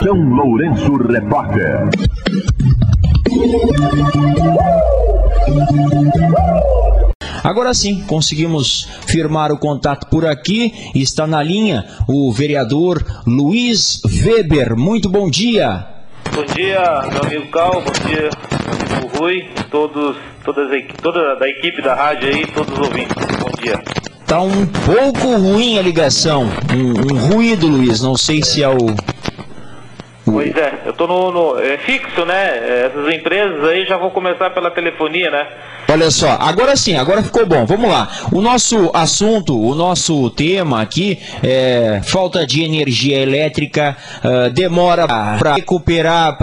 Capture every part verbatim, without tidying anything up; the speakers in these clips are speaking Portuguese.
São Lourenço Repórter. Agora sim, conseguimos firmar o contato por aqui. Está na linha o vereador Luiz Weber. Muito bom dia. Bom dia, meu amigo Cal. Bom dia, meu amigo Rui. Todos, todas, toda da equipe da rádio aí, todos ouvindo. Bom dia. Tá um pouco ruim a ligação. Um, um ruído, Luiz. Não sei se é o... Pois é, eu tô no, no é fixo, né? Essas empresas aí já vão começar pela telefonia, né? Olha só, agora sim, agora ficou bom. Vamos lá. O nosso assunto, o nosso tema aqui é falta de energia elétrica, uh, demora para recuperar,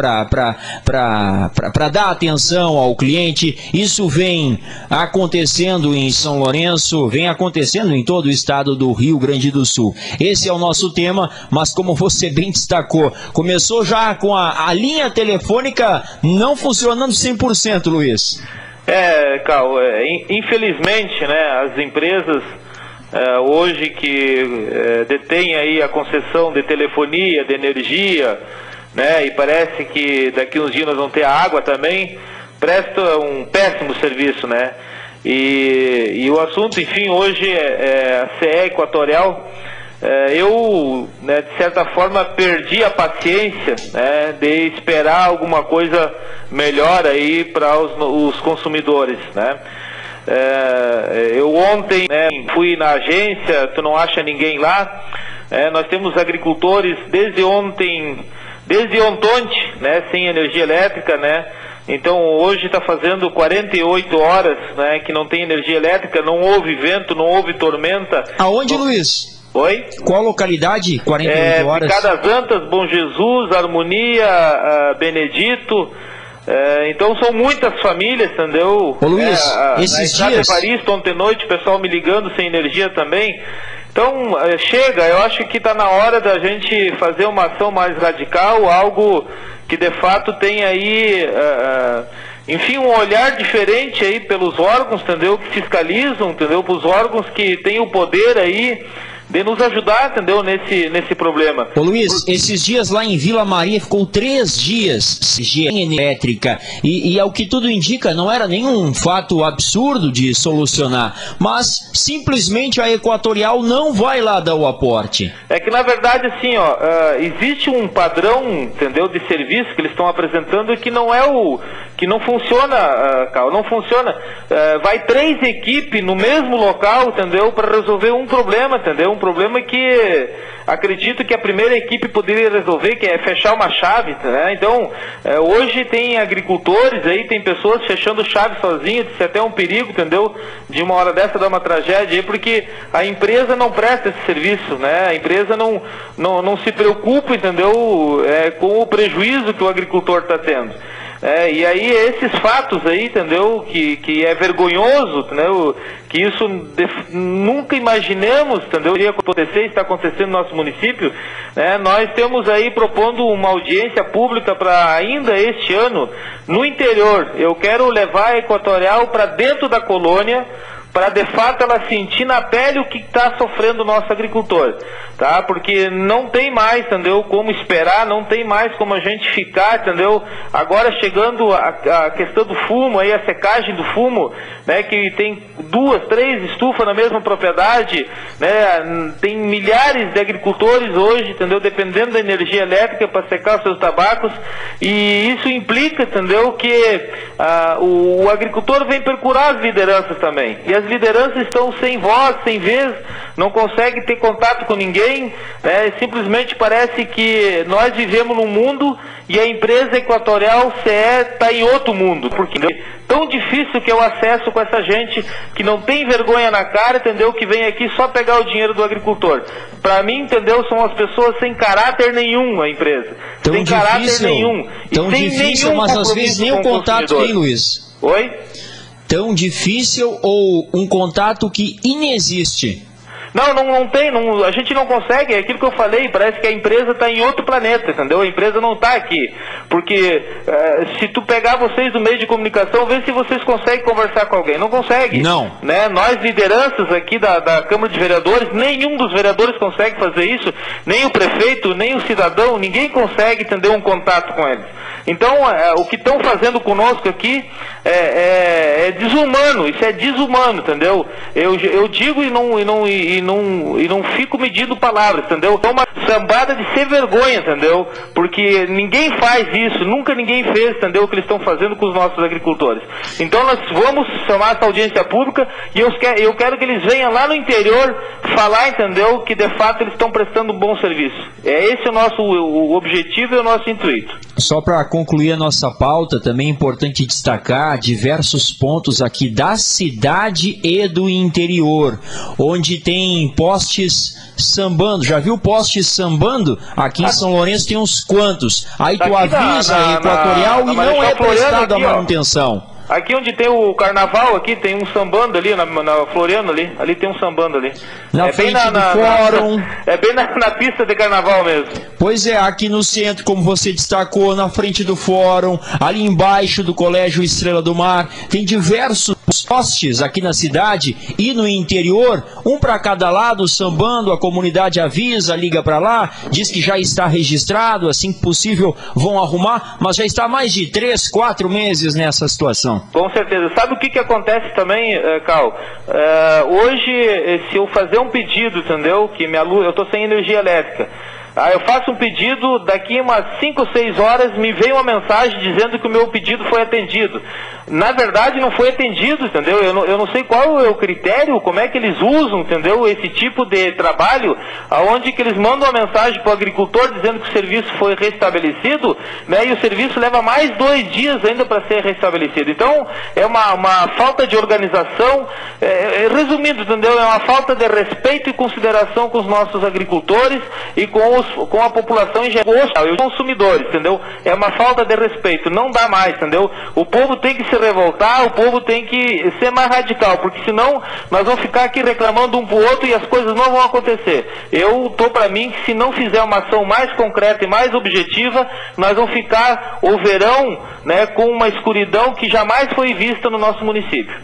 para dar atenção ao cliente. Isso vem acontecendo em São Lourenço, vem acontecendo em todo o estado do Rio Grande do Sul. Esse é o nosso tema, mas como você bem destacou, começou já com a, a linha telefônica não funcionando cem por cento, Luiz. É, Cal, é, infelizmente, né, as empresas é, hoje que é, detêm aí a concessão de telefonia, de energia, né, e parece que daqui uns dias nós vamos ter água também, prestam um péssimo serviço, né, e, e o assunto, enfim, hoje é, é a C E Equatorial. Eu, né, de certa forma, perdi a paciência, né, de esperar alguma coisa melhor aí para os, os consumidores, né. É, eu ontem, né, fui na agência, tu não acha ninguém lá. É, nós temos agricultores desde ontem, desde ontem, né, sem energia elétrica, né. Então hoje está fazendo quarenta e oito horas, né, que não tem energia elétrica, não houve vento, não houve tormenta. Aonde, não... Luiz? Oi? Qual localidade? quarenta e oito é, horas? Picadas Antas, Bom Jesus, Harmonia, uh, Benedito. Uh, então são muitas famílias, entendeu? Ô Luiz, é, uh, esses na dias... de Paris, ontem à noite, o pessoal me ligando sem energia também. Então, uh, chega, eu acho que está na hora da gente fazer uma ação mais radical, algo que de fato tem aí... Uh, uh, enfim, um olhar diferente aí pelos órgãos, entendeu? Que fiscalizam, entendeu? Para os órgãos que têm o poder aí de nos ajudar, entendeu? Nesse, nesse problema. Ô Luiz, esses dias lá em Vila Maria ficou três dias sem elétrica e, e ao que tudo indica não era nenhum fato absurdo de solucionar, mas simplesmente a Equatorial não vai lá dar o aporte. É que na verdade assim, ó, uh, existe um padrão, entendeu, de serviço que eles estão apresentando que não é o que não funciona, uh, Cal, não funciona. Uh, vai três equipes no mesmo local, entendeu, para resolver um problema, entendeu? Um problema que acredito que a primeira equipe poderia resolver, que é fechar uma chave, né? Então, é, hoje tem agricultores aí, tem pessoas fechando chave sozinhas, isso é até um perigo, entendeu? De uma hora dessa dar uma tragédia aí, porque a empresa não presta esse serviço, né? A empresa não, não, não se preocupa, entendeu? É, com o prejuízo que o agricultor está tendo. É, e aí esses fatos aí, entendeu, que, que é vergonhoso, entendeu, que isso de, nunca imaginamos, entendeu, iria acontecer, está acontecendo no nosso município, né? Nós temos aí propondo uma audiência pública para ainda este ano, no interior. Eu quero levar a Equatorial para dentro da colônia, para de fato ela sentir na pele o que está sofrendo o nosso agricultor, tá? Porque não tem mais, entendeu, como esperar, não tem mais como a gente ficar, entendeu? Agora chegando a, a questão do fumo, aí a secagem do fumo, né, que tem duas, três estufas na mesma propriedade, né, tem milhares de agricultores hoje, entendeu, dependendo da energia elétrica para secar os seus tabacos, e isso implica, entendeu, que ah, o, o agricultor vem procurar as lideranças também, e as lideranças estão sem voz, sem vez, não conseguem ter contato com ninguém, né? Simplesmente parece que nós vivemos num mundo e a empresa Equatorial C E está em outro mundo, porque é tão difícil que é o acesso com essa gente que não tem vergonha na cara, entendeu, que vem aqui só pegar o dinheiro do agricultor. Para mim, entendeu, são as pessoas sem caráter nenhum, a empresa, tão sem difícil, caráter nenhum, tão e sem difícil, nenhum mas às vezes nem o contato tem, Luiz. Oi? Tão difícil ou um contato que inexiste? Não, não, não tem, não, a gente não consegue, é aquilo que eu falei, parece que a empresa está em outro planeta, entendeu? A empresa não está aqui, porque uh, se tu pegar vocês do meio de comunicação, vê se vocês conseguem conversar com alguém, não consegue. Não. Né? Nós, lideranças aqui da, da Câmara de Vereadores, nenhum dos vereadores consegue fazer isso, nem o prefeito, nem o cidadão, ninguém consegue, entendeu, um contato com eles. Então, uh, o que estão fazendo conosco aqui é, é, é desumano, isso é desumano, entendeu? Eu, eu digo e não, e, não, e, não, e não fico medindo palavras, entendeu? É uma sambada de ser vergonha, entendeu? Porque ninguém faz isso, nunca ninguém fez, entendeu? O que eles estão fazendo com os nossos agricultores. Então nós vamos chamar essa audiência pública e eu quero, eu quero que eles venham lá no interior falar, entendeu? Que de fato eles estão prestando um bom serviço. É esse o nosso o, o objetivo e o nosso intuito. Só para concluir a nossa pauta, também é importante destacar diversos pontos aqui da cidade e do interior, onde tem postes sambando. Já viu postes sambando? Aqui em São Lourenço tem uns quantos. Aí tu avisa a Equatorial e não é prestada a manutenção. Aqui onde tem o carnaval, aqui tem um sambando ali, na, na Floriano ali, ali tem um sambando ali. Na é frente bem na, do na, fórum. Na, é bem na, na pista de carnaval mesmo. Pois é, aqui no centro, como você destacou, na frente do fórum, ali embaixo do Colégio Estrela do Mar, tem diversos postes aqui na cidade e no interior, um para cada lado, sambando, a comunidade avisa, liga para lá, diz que já está registrado, assim que possível vão arrumar, mas já está há mais de três, quatro meses nessa situação. Com certeza. Sabe o que que acontece também, Cal? Uh, hoje, se eu fazer um pedido, entendeu? Que minha luz, eu estou sem energia elétrica. Ah, eu faço um pedido, daqui umas cinco ou seis horas me vem uma mensagem dizendo que o meu pedido foi atendido. Na verdade não foi atendido, entendeu? Eu não, eu não sei qual é o critério, como é que eles usam, entendeu? Esse tipo de trabalho, aonde que eles mandam uma mensagem para o agricultor dizendo que o serviço foi restabelecido, né? E o serviço leva mais dois dias ainda para ser restabelecido. Então, é uma, uma falta de organização, é, resumindo, entendeu? É uma falta de respeito e consideração com os nossos agricultores e com os com a população em geral, e os consumidores, entendeu? É uma falta de respeito, não dá mais, entendeu? O povo tem que se revoltar, o povo tem que ser mais radical, porque senão nós vamos ficar aqui reclamando um pro outro e as coisas não vão acontecer. Eu tô para mim que se não fizer uma ação mais concreta e mais objetiva, nós vamos ficar o verão, né, com uma escuridão que jamais foi vista no nosso município.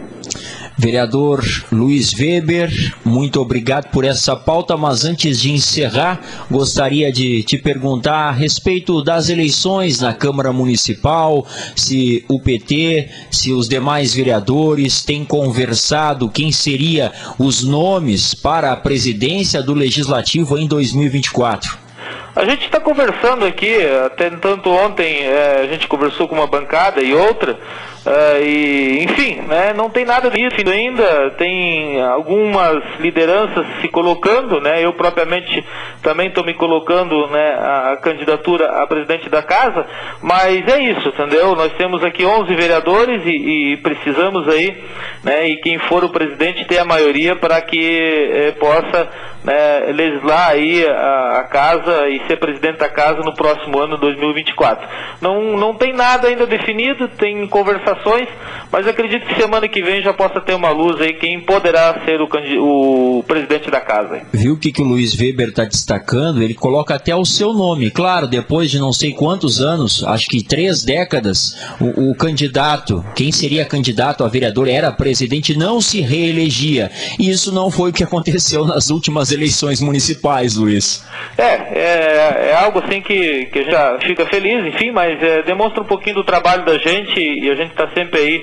Vereador Luiz Weber, muito obrigado por essa pauta, mas antes de encerrar, gostaria de te perguntar a respeito das eleições na Câmara Municipal, se o P T, se os demais vereadores têm conversado quem seriam os nomes para a presidência do Legislativo em dois mil e vinte e quatro. A gente está conversando aqui, até tanto ontem é, a gente conversou com uma bancada e outra, Uh, e, enfim, né, não tem nada disso ainda, tem algumas lideranças se colocando, né, eu propriamente também estou me colocando, né, a, a candidatura a presidente da casa, mas é isso, entendeu? Nós temos aqui onze vereadores e, e precisamos aí, né, e quem for o presidente ter a maioria para que eh, possa, né, legislar aí a, a casa e ser presidente da casa no próximo ano, dois mil e vinte e quatro. Não, não tem nada ainda definido, tem conversações, mas acredito que semana que vem já possa ter uma luz aí quem poderá ser o, o presidente da casa. Aí. Viu o que, que o Luiz Weber está destacando? Ele coloca até o seu nome. Claro, depois de não sei quantos anos, acho que três décadas, o, o candidato, quem seria candidato a vereador era presidente, não se reelegia. E isso não foi o que aconteceu nas últimas eleições municipais, Luiz. É, é, é algo assim que, que a gente já fica feliz, enfim, mas é, demonstra um pouquinho do trabalho da gente e a gente está sempre aí,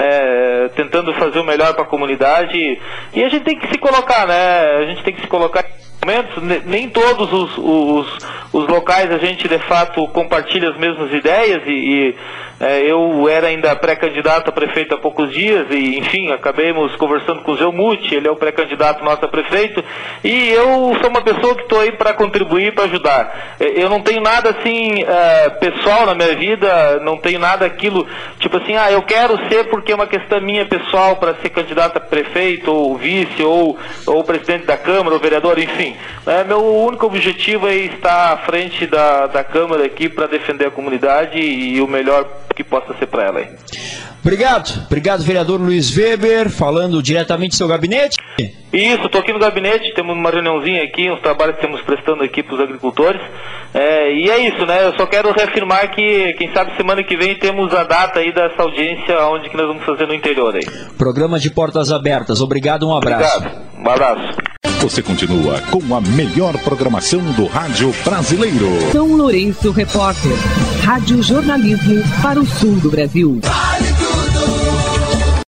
né, tentando fazer o melhor para a comunidade e, e a gente tem que se colocar, né, a gente tem que se colocar em momentos, nem todos os, os, os locais a gente de fato compartilha as mesmas ideias e, e é, eu era ainda pré-candidato a prefeito há poucos dias e, enfim, acabamos conversando com o Zé Muti, ele é o pré-candidato nosso a prefeito, e eu sou uma pessoa que estou aí para contribuir, para ajudar. Eu não tenho nada assim é, pessoal na minha vida, não tenho nada aquilo, tipo assim, ah, eu quero ser porque é uma questão minha pessoal para ser candidato a prefeito, ou vice, ou, ou presidente da Câmara, ou vereador, enfim. É, meu único objetivo é estar à frente da, da Câmara aqui para defender a comunidade e o melhor que possa ser para ela aí. Obrigado, obrigado, vereador Luiz Weber, falando diretamente do seu gabinete. Isso, estou aqui no gabinete, temos uma reuniãozinha aqui, uns trabalhos que estamos prestando aqui para os agricultores. É, e é isso, né? Eu só quero reafirmar que, quem sabe, semana que vem temos a data aí dessa audiência, onde que nós vamos fazer no interior aí. Programa de portas abertas. Obrigado, um abraço. Obrigado, um abraço. Você continua com a melhor programação do rádio brasileiro. São Lourenço Repórter. Rádio Jornalismo para o sul do Brasil.